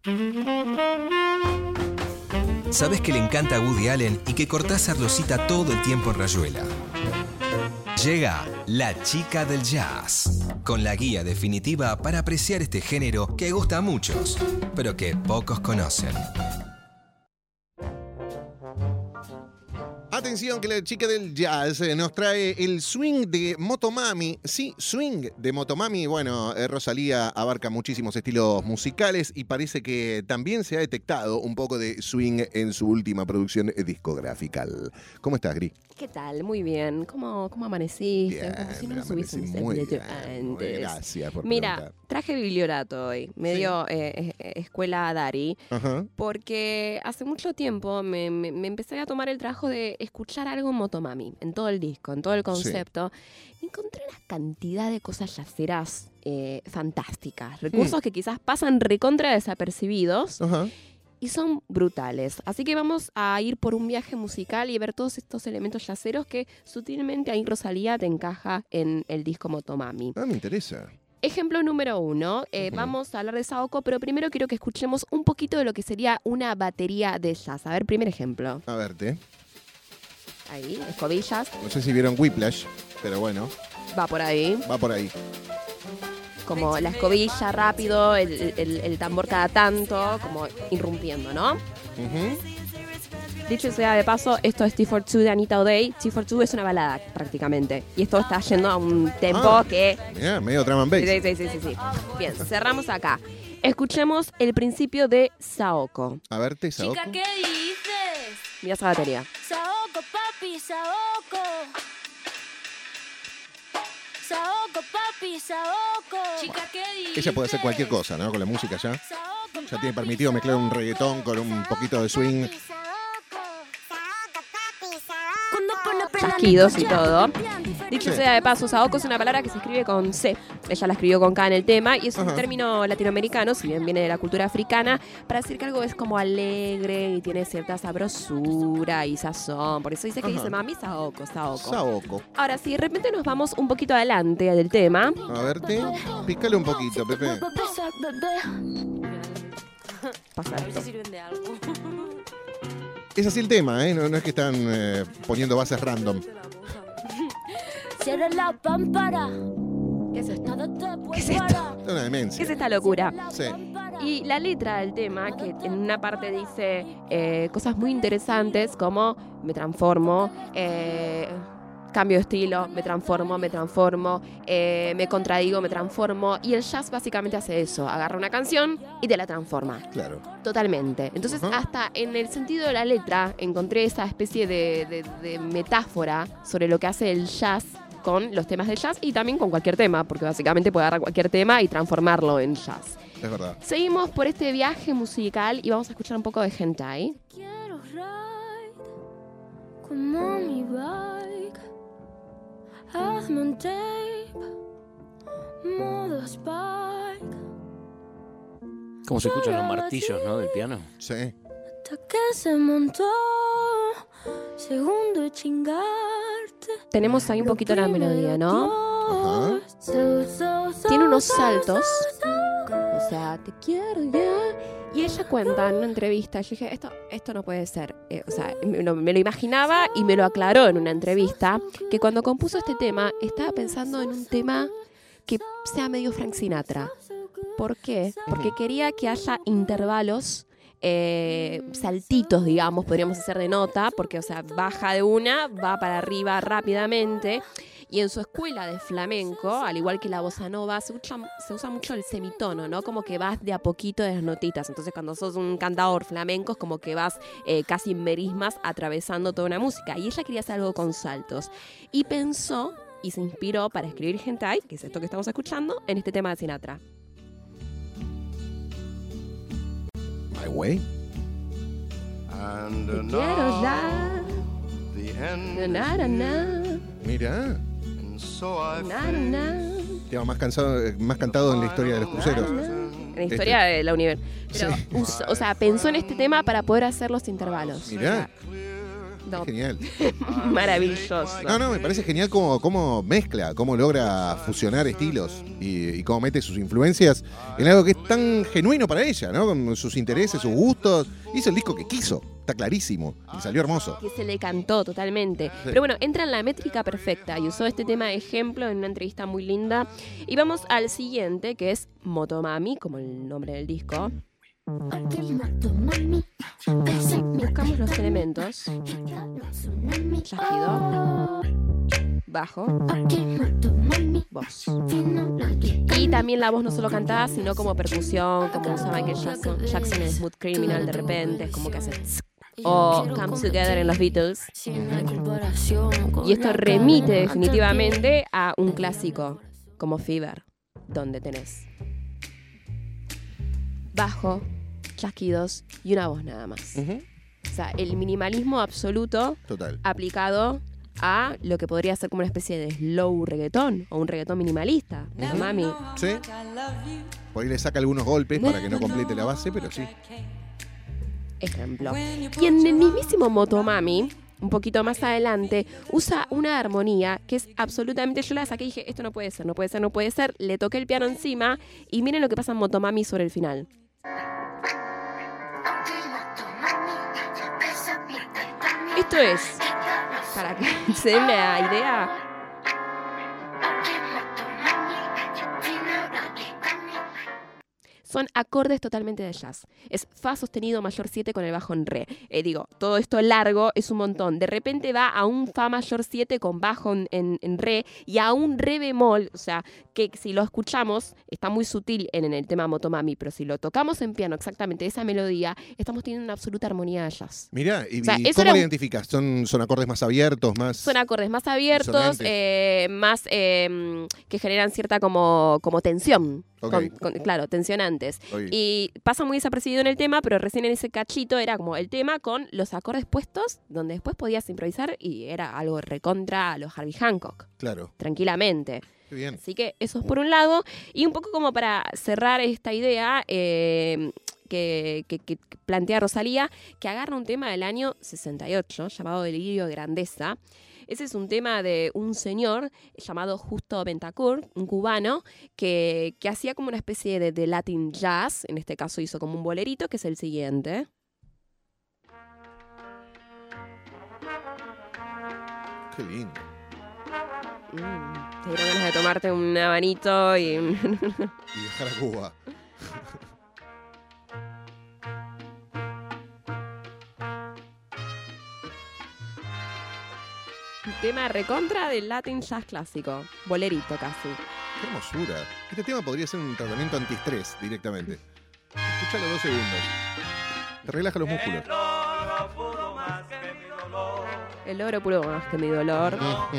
Sabes que le encanta a Woody Allen y que Cortázar lo cita todo el tiempo en Rayuela. Llega La Chica del Jazz, con la guía definitiva para apreciar este género que gusta a muchos, pero que pocos conocen. Atención que la chica del jazz nos trae el swing de Motomami. Sí, swing de Motomami. Bueno, Rosalía abarca muchísimos estilos musicales y parece que también se ha detectado un poco de swing en su última producción discográfica. ¿Cómo estás, Gris? ¿Qué tal? Muy bien. ¿Cómo amaneciste? Bien, Como si no nos amanecí hubiésemos muy visto bien. antes. Gracias por Mira, preguntar. traje bibliorato hoy, medio escuela Dari, Ajá. porque hace mucho tiempo me empecé a tomar el trabajo de escuchar algo en Motomami, en todo el disco, en todo el concepto. Encontré una cantidad de cosas yaceras fantásticas, recursos que quizás pasan recontra desapercibidos. Ajá. Y son brutales. Así que vamos a ir por un viaje musical y ver todos estos elementos yaceros que sutilmente ahí Rosalía te encaja en el disco Motomami. Ah, me interesa. Ejemplo número 1. Vamos a hablar de Saoko, pero primero quiero que escuchemos un poquito de lo que sería una batería de jazz. A ver, primer ejemplo. A verte. Ahí, escobillas. No sé si vieron Whiplash, pero bueno, Va por ahí. va por ahí. Como la escobilla rápido, el tambor cada tanto, como irrumpiendo, ¿no? Ujú. Dicho sea de paso, esto es T42 de Anita O'Day. T42 es una balada prácticamente. Y esto está yendo a un tempo que... Mirá, medio drum and bass. Sí. Bien, cerramos acá. Escuchemos el principio de Saoko. A verte, Saoko. Chica, ¿qué dices? Mira esa batería. Saoko, papi, Saoko. Saoko, papi, Saoko. Chica, ¿qué dices? Ella puede hacer cualquier cosa, ¿no? Con la música ya. Saoko, Ya tiene permitido mezclar un reggaetón con un poquito de swing. Cuando pone pena, Chasquidos y nico, todo. champion, Dicho Sí. sea de paso, Saoko es una palabra que se escribe con C. Ella la escribió con K en el tema y es un Ajá. término latinoamericano, si bien viene de la cultura africana, para decir que algo es como alegre y tiene cierta sabrosura y sazón. Por eso dice que Ajá. dice mami Saoko. Saoko. Ahora, si de repente nos vamos un poquito adelante del tema, A verte. Pícale un poquito, Pepe. Besa, bebé. pasa A ver esto. si sirven de algo. Es así el tema, ¿eh? No es que están poniendo bases random. Cierra la pámpara. ¿Qué es esto? Nada te puede ¿Qué es esto? parar. Es una ¿Qué demencia. es esta locura? Sí. Y la letra del tema, que en una parte dice cosas muy interesantes como me transformo, cambio de estilo, me transformo, me contradigo, me transformo. Y el jazz básicamente hace eso, agarra una canción y te la transforma. Claro. Totalmente. Entonces, Ajá. hasta en el sentido de la letra, encontré esa especie de metáfora sobre lo que hace el jazz con los temas de jazz y también con cualquier tema, porque básicamente puede agarrar cualquier tema y transformarlo en jazz. Es verdad. Seguimos por este viaje musical y vamos a escuchar un poco de hentai. Quiero ride como mi bike. Hazme un tape, modo Spike. Como se escuchan los martillos, ¿no? Del piano. Sí. Hasta que se montó, segundo chingarte. Tenemos ahí un poquito la melodía, ¿no? Ajá. Tiene unos saltos. O sea, te quiero ya. Y ella cuenta en una entrevista, yo dije, esto no puede ser. O sea, me lo imaginaba y me lo aclaró en una entrevista, que cuando compuso este tema, estaba pensando en un tema que sea medio Frank Sinatra. ¿Por qué? Porque quería que haya intervalos, saltitos, digamos, podríamos hacer de nota, porque, o sea, baja de una, va para arriba rápidamente. Y en su escuela de flamenco, al igual que la bossa nova, se usa mucho el semitono, ¿no? Como que vas de a poquito de las notitas. Entonces, cuando sos un cantador flamenco, es como que vas casi en merismas atravesando toda una música. Y ella quería hacer algo con saltos. Y pensó y se inspiró para escribir hentai, que es esto que estamos escuchando, en este tema de Sinatra. My way. And Te now quiero ya. the end Na, na, na, Mira. and so I Pues na, na, na. Tema más cantado en la historia de los cruceros. En la historia de la universo. Pero, Sí. o sea, pensó en este tema para poder hacer los intervalos. Mirá. No, Genial. maravilloso. No, me parece genial cómo mezcla, cómo logra fusionar estilos y cómo mete sus influencias en algo que es tan genuino para ella, ¿no? Con sus intereses, sus gustos. Hizo el disco que quiso, está clarísimo, y salió hermoso. Que se le cantó totalmente. Pero bueno, entra en la métrica perfecta y usó este tema de ejemplo en una entrevista muy linda. Y vamos al siguiente, que es Motomami, como el nombre del disco. Buscamos los elementos. Chasquido, bajo, voz. Y también la voz no solo cantada, sino como percusión, como usaba Michael Jackson en Smooth Criminal de repente, es como que hace o Come Together en los Beatles. Y esto remite definitivamente a un clásico como Fever, donde tenés bajo, chasquidos y una voz nada más. O sea, el minimalismo absoluto Total. aplicado a lo que podría ser como una especie de slow reggaetón o un reggaetón minimalista. Mami. Sí. Por ahí le saca algunos golpes para que no complete la base, pero sí. Ejemplo. Y en el mismísimo Motomami, un poquito más adelante, usa una armonía que es absolutamente... Yo la saqué y dije, esto no puede ser, no puede ser, no puede ser. Le toqué el piano encima y miren lo que pasa en Motomami sobre el final. Esto es, para que se den la idea... Son acordes totalmente de jazz. Es fa sostenido mayor 7 con el bajo en re. Todo esto largo es un montón. De repente va a un fa mayor 7 con bajo en re y a un re bemol. O sea, que si lo escuchamos, está muy sutil en el tema Motomami, pero si lo tocamos en piano exactamente esa melodía, estamos teniendo una absoluta armonía de jazz. Mirá, ¿y eso cómo era lo identificas? ¿Son acordes más abiertos, más...? Son acordes más abiertos, más que generan cierta como tensión. Okay. Claro, tensionantes. Oye. Y pasa muy desapercibido en el tema, pero recién en ese cachito era como el tema con los acordes puestos, donde después podías improvisar y era algo recontra a los Herbie Hancock, Claro. tranquilamente. Qué bien. Así que eso es por un lado. Y un poco como para cerrar esta idea que plantea Rosalía, que agarra un tema del año 68 llamado Delirio de Grandeza. Ese es un tema de un señor llamado Justo Bentancur, un cubano, que hacía como una especie de Latin jazz. En este caso hizo como un bolerito, que es el siguiente. Qué lindo. Te dieron ganas de tomarte un habanito y... Y viajar a Cuba. Un tema recontra del Latin jazz clásico. Bolerito casi. Qué hermosura. Este tema podría ser un tratamiento antiestrés directamente. Escúchalo 2 segundos. Te relaja los músculos. El oro puro más que mi dolor.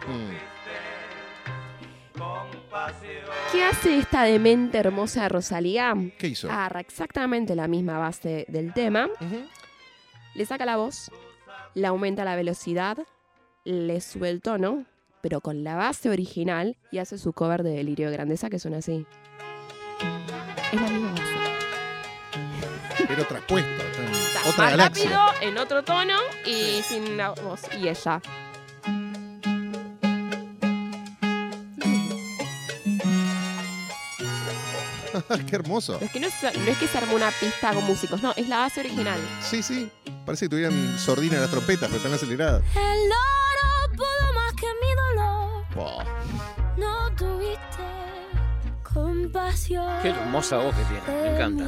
¿Qué hace esta demente hermosa de Rosalía? ¿Qué hizo? Agarra exactamente la misma base del tema, le saca la voz, le aumenta la velocidad, le sube el tono, pero con la base original, y hace su cover de Delirio de Grandeza, que suena así. Es la misma base. Pero traspuesto. O sea, Otra más galaxia. rápido, en otro tono, y sin la voz. Y ella. Qué hermoso. No es que se armó una pista con músicos, no, es la base original. Sí, sí. Parece que tuvieran sordina las trompetas, pero están aceleradas. El oro pudo más que mi dolor. Wow. No tuviste compasión. Qué hermosa voz que tiene, me encanta.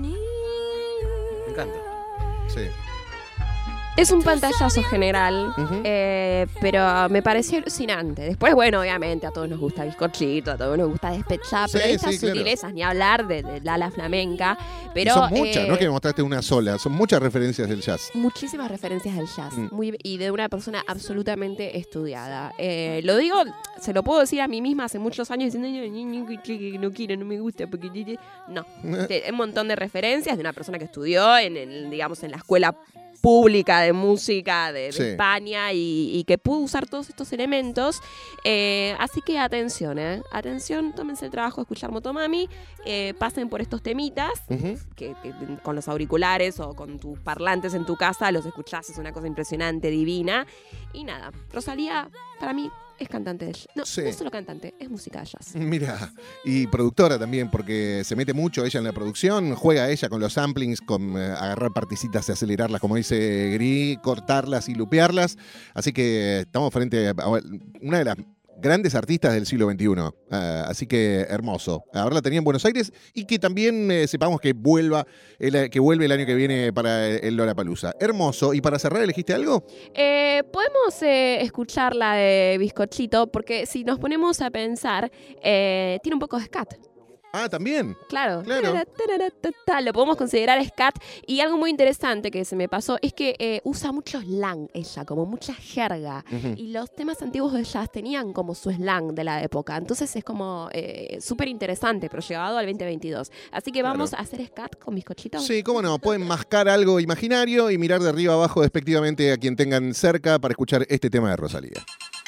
Me encanta. Sí. Es un pantallazo general, Ujú. pero me pareció alucinante. Después, bueno, obviamente a todos nos gusta bizcochito, a todos nos gusta despechar, Sí, pero estas sí, claro. sutilezas, ni hablar de la ala flamenca. Y Pero son muchas, no es que me mostraste una sola, son muchas referencias del jazz. muchísimas referencias del jazz y de una persona absolutamente estudiada. Lo digo, se lo puedo decir a mí misma hace muchos años diciendo no quiero, no me gusta porque no. Un montón de referencias de una persona que estudió digamos en la escuela pública de música de Sí. España y que pudo usar todos estos elementos. Así que atención, tómense el trabajo de escuchar Motomami, pasen por estos temitas, Ujú. que con los auriculares o con tus parlantes en tu casa los escuchás, es una cosa impresionante, divina. Y nada, Rosalía, para mí, es cantante de jazz. No, Sí. no solo cantante, es música de jazz. Mira, y productora también, porque se mete mucho ella en la producción, juega ella con los samplings, con agarrar partecitas y acelerarlas, como dice Gris, cortarlas y lupearlas. Así que estamos frente a una de las grandes artistas del siglo XXI. Así que hermoso. Ahora la tenía en Buenos Aires y que también sepamos que vuelve el año que viene para el Lollapalooza. Hermoso. ¿Y para cerrar elegiste algo? Podemos escuchar la de Bizcochito, porque si nos ponemos a pensar, tiene un poco de scat. Ah, también. Claro. Claro. Lo podemos considerar scat. Y algo muy interesante que se me pasó es que usa mucho slang ella, como mucha jerga. Ujú. Y los temas antiguos de jazz tenían como su slang de la época. Entonces es como súper interesante, pero llevado al 2022. Así que vamos a hacer scat con Bizcochito. Sí, cómo no. Pueden mascar algo imaginario y mirar de arriba abajo despectivamente a quien tengan cerca para escuchar este tema de Rosalía.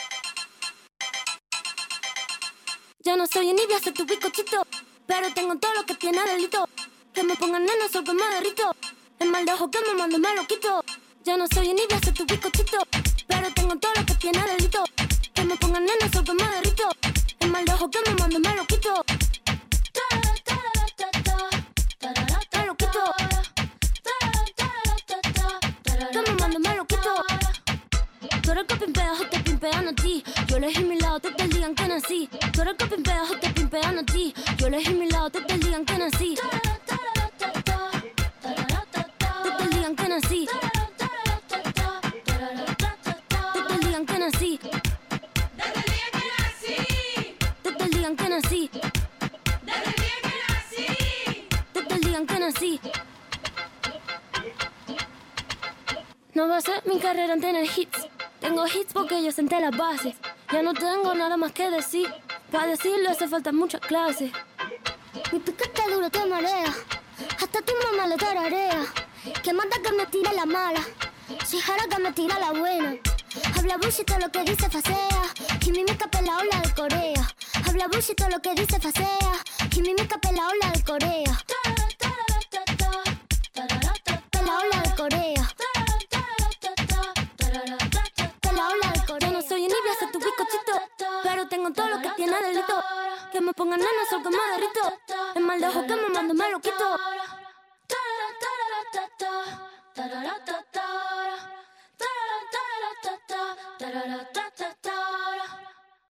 Yo no soy envidia, soy tu bizcochito, pero tengo todo lo que tiene delito. Que me pongan nena, soy que me derrito. El mal de ojo que me mando me lo quito. Yo no soy envidia, soy tu bizcochito, pero tengo todo lo que tiene delito. Que me pongan nena, soy que me derrito. El mal de ojo que me mando me lo quito. Me lo quito. Que me mando me lo quito. Tú eres que pimpeas o te pimpean a ti. Yo elegí mi lado, te digan que nací. Tú eres que pimpeas o te pimpean a ti. Yo elegí mi lado, te digan que nací. Te digan que nací. Te digan que nací. Te digan que nací. Te digan que nací. No va a ser mi carrera en tener hits. Tengo hits porque yo senté las bases. Ya no tengo nada más que decir. Para decirlo hace falta mucha clase. Mi piquete duro te marea. Hasta tu mamá le tararea. Que manda que me tire la mala. Si jara que me tira la buena. Habla bullshit todo lo que dice facea. Y mi mica la ola de Corea. Habla bullshit todo lo que dice facea. Y mi mica la ola de Corea. La ola de Corea. Yo no soy envidia, soy tu bizcochito, pero tengo todo lo que tiene delito. Que me pongan nena, soy que me derrito. El mal de ojo que me mando me lo quito.